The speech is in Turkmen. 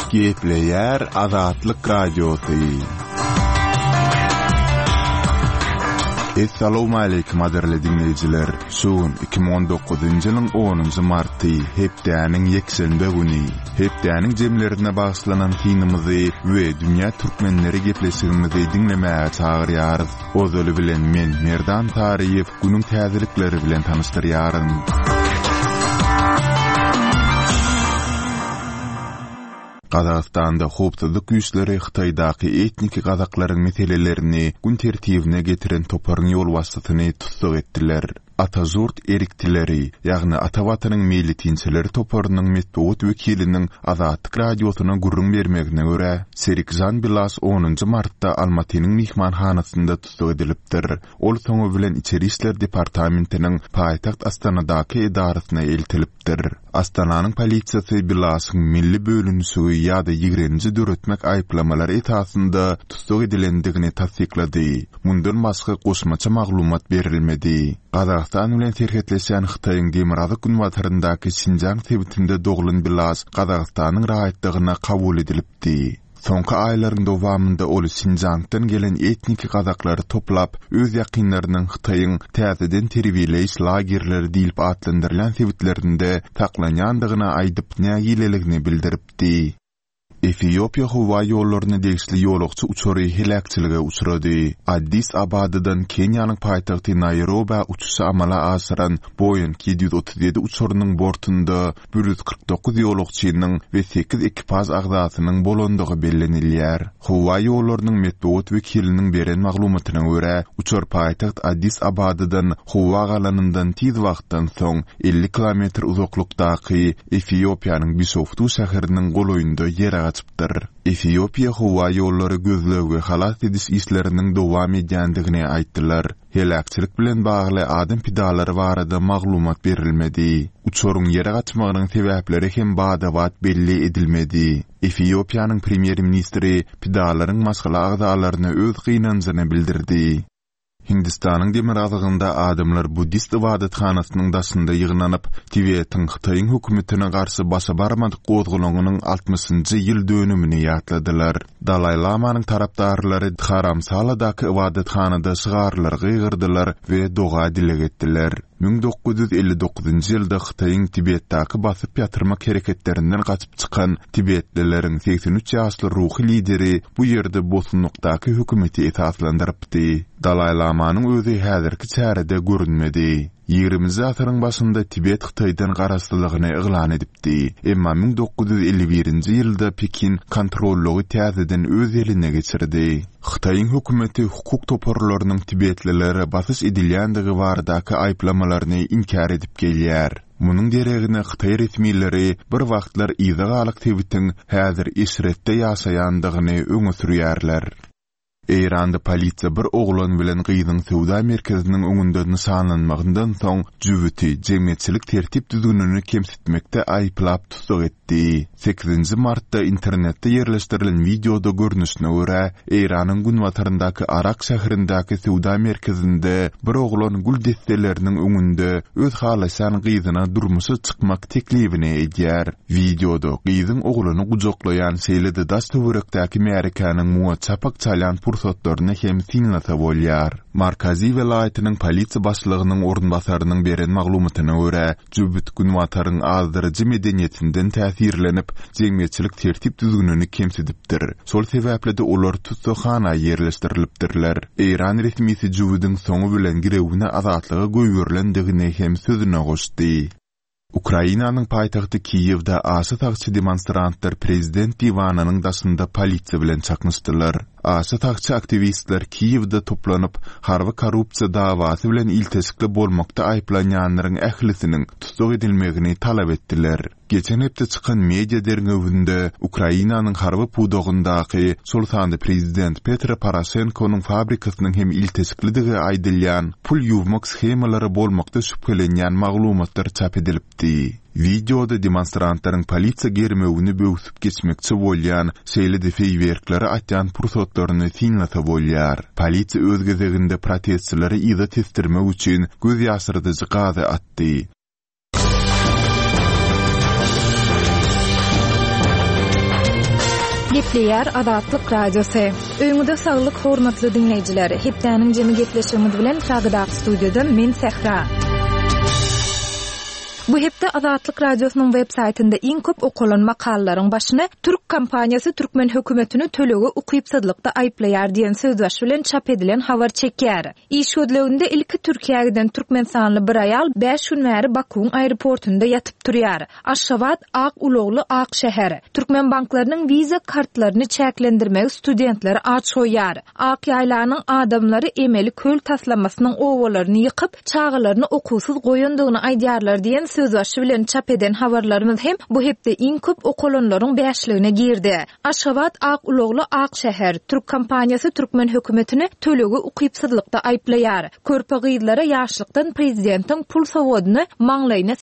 Gepleyer Azatlyk Radiosu. Assalamu alaykum aderli dinleyijiler. Şuun 2019-njy ýylyň 10-njy marty hepdäniň ýekşembe güni. Hepdäniň jemlerine bagyşlanan tinimizi we dünýä türkmenleri gepleşigimizi dinlemäge çagyrýarys. Ozaly bilen men Merdan Tariýew günüň täzelikleri bilen tanışdyrýarym. Qazaqstanda hopsuzlyk güýçleri Xitaydaky etnik gazaklaryň meselelerini gün tertibine getiren toparyň ýol wasatyny tutsak etdiler. Atazurt eriktileri, ýagny Atawatanyň milletçileri toparynyň metbuat wekiliniň Azatlyk radiosyna gurrun bermegine görä, Serikjan Bilas 10-njy martda Almatynyň mihmanhanasynda tutsak edilipdir. Ol soňu bilen içeri işler departamentiniň paýtagt Astanadaky edarasyna eltilipdir. Astananyň polisiýasy Bilasyň milli bölünüşi ýa-da ýigrenji döretmek aýplamalary etasynda tutsak edilendigini tasdiklady. Mundan başga goşmaça maglumat berilmedi. Qazaqstan bilen serhetleşen Xitayň Demirazyk günwataryndaky Şinjan sebitinde dogulun Bilas Qazaqstanyň rahatlygyna kabul edilipdi. Soňky aýlaryň dowamında ol Şinjandan gelen etnik gazaklary toplap öz ýakynlarynyň Xitayň täzeden terbiýeleýiş lagerleri diýip atlandyrylan sebitlerinde taklanýandygyna aýdyp nägileligini bildiripdi. Etiopiýa howa ýollaryny degişli ýolagçy uçury helakçylyga uçrady. Addis Abadydan Kenýanyň paýtagty Nairobi uçuşy amala asyran Boeing 737 uçurynyň bortunda 149 ýolagçynyň we 8 ekipaj agzasynyň bolandygy bellenilýär. Howa ýollarynyň metbuat wekiliniň beren maglumatyna görä, uçur paýtagt Addis Abadydan howa galanyndan tiz wagtdan soň 50 kilometr uzaklykdaky Etiopiýanyň Bishoftu şäheriniň goloýunda ýer Etiopiýa howa ýollary gözlegi halas ediş işleriniň dowam edýändigini aýtdylar. Helakçylyk bilen bagly adam pidalary barada maglumat berilmedi. Uçuryň ýere gaçmagynyň sebäpleri hem bada-bat belli edilmedi. Etiopiýanyň premier ministri pidalaryň maskala agzalaryny öz gynanjyny bildirdi. Hindistanyň Demirazygynda adamlar Buddist ibadathanasynyň daşynda ýygnanyp, Tibetin Xitayň hökümetine garşy başa barmadyk gozgulanynyň 60-njy ýyl dönümini ýatladylar. Dalai Lamanyň tarapdarlary Dharamsaladaky ibadathanada şygarlar gygyrdylar we doga dile getdiler. 1959-njy ýylda Xitayň Tibetdaky basyp ýatyrmak hereketlerinden gaçyp çykan Tibetlileriň 83 ýaşly ruhy lideri bu ýerde bosunlukdaky hökümeti esaslandyrypdy. Dalai Lamanyň özi häzirki çärede görünmedi. 20-nji asyryň başynda Tibet Xitaydan garaşlygyny eglan edipdi. Emma 1951-nji ýylda Pekin kontrollugy täzeden öz eline geçirdi. Xitayň hökümeti hukuk toparlarynyň Tibetlileri basyş edilýändigi baradaky aýplamalaryny inkar edip gelýär. Munyň deregine Xitay resmiýetleri bir wagtlar ýygalyk Tibetin häzir işretde ýaşaýandygyny öňe sürýärler. Eýranda polisiýa bir oglan bilen gyzyň sowda merkeziniň öňünde nişanlanmagyndan soň jüwüti jemgyýetçilik tertip düzgünlüğini kemsitmekde aýplap tutsak etdi. 8-nji martda internetde ýerleşdirilen videoda görnüşine görä, Eýranyň günwataryndaky Arak şäherindäki sowda merkezinde bir oglan gül desteleriniň öňünde öz halaşan gyzyna durmuşy çykmak teklifini edýär. Videoda gyzyň oglany gujaklaýan şeýlede daş töwerekdäki Amerikanyň muwaçapak çalan pursatlaryny hem sinlata bolýar. Markazy welaýatynyň polisiýa başlygynyň orunbasarynyň beren maglumatyna görä, jübüt günwataryň azdyrjy medeniýetinden täsirlenip, jemgyýetçilik tertip düzgünlüğini kemsidipdir. Şol sebäple olar tutsakhana ýerleşdirilipdirler. Eýran resmiýeti jübüdiň soňu bilen girewine azatlyga goýberlendigini hem sözüne goşdy. Ukrainanyň paýtagty Kiýewde aşy tagçy demonstrantlar prezident diwananyň daşynda polisiýa bilen çaknyşdylar. Aşy tagçy aktivistler Kiýewde toplanyp, harby korrupsiýa dawasy bilen iltesikli bolmakda aýplanýanlaryň ählisiniň tutsak edilmegini talap etdiler. Geçen hepde çykan media derňewinde Ukrainanyň harby pudogyndaky şol sandy prezident Petro Poroshenko'nyň fabrikasynyň hem iltesiklidigi aýdylýan pul ýuwmak schemalary bolmakda şüphelenýän maglumatlar çap edilipdi. Videoda demonstrantlaryň polisiýa germegini böwsüp geçmekçi bolýan şeýle feýwerkleri atýan pursatlaryny sinlata bolýar. Polisiýa öz gezeginde protestçileri ýyda testirmek üçin göz ýaşyrdyjy gazy atdy. Aýpleýär Azatlyk radiosu. Öňüňizde saglyk hormatly dinleýijiler. Hepdäniň jemy gepleşigimiz bilen Sagdyk studioda men Sehra. Bu hepde Azatlyk radiosynyň web saýtynda iň köp okulan makalaryň başyna Türk kompaniýasy Türkmen hökümetini tölegi ukypsydlykda aýplaýar diýen sözbaş bilen çap edilen habar çekýär. İş ödleginde ilki Türkiýeden Türkmenistanly bir aýal 5 gün bäri Bakuň aeroportunda ýatyp durýar. Aşgabat Ak Ulugly Ak şäheri. Türkmen banklarynyň viza kartlaryny çäklendirmek studentleri aç goýar. Ak ýaýlanyň adamlary emeli köl taslamasynyň owalaryny ýykyp, çağalaryny okuwsuz goýandygyny aýdýarlar diýen sözbaşı bilen çap eden habarlarymyz hem bu hepde iň köp okulanlaryň beşligine girdi. Aşgabat Ak Ulugly Ak şäher Türk kompaniýasy Türkmen hökümetini tölegi ukypsydlykda aýplaýar. Körpe gyzlara ýaşlykdan prezidentiň pul sowadyny maňlaýyna